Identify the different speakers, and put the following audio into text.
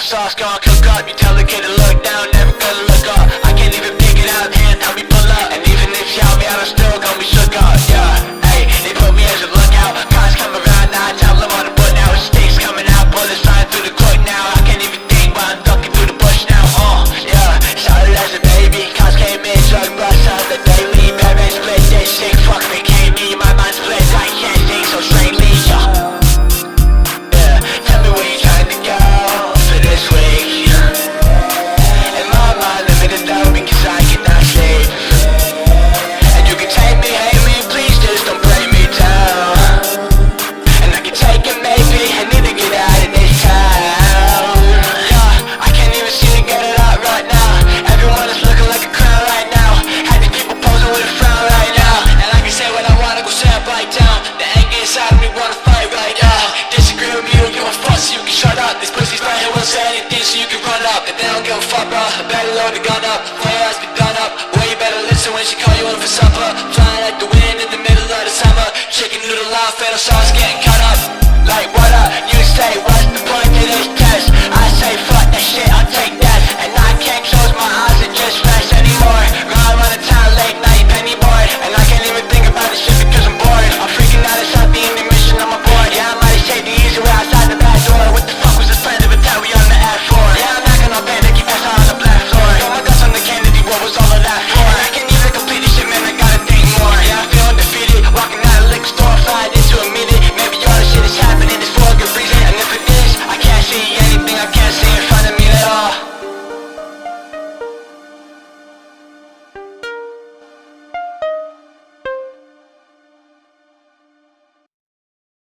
Speaker 1: sauce gonna cook up. You tell the kid to look down, never gonna look up. I can't even pick it out of hand, help me pull up. And even if shout me out, I'm still gonna be shook up. Yeah, hey, they put me as a lookout. Cars come around, now I tell them on the book now. Sticks coming out, bullets flying through the court now. I can't even think, but I'm ducking through the bush now. Yeah, started as a baby. Cars came in, drug bust out the daily. Bad man split this shit, fuck me.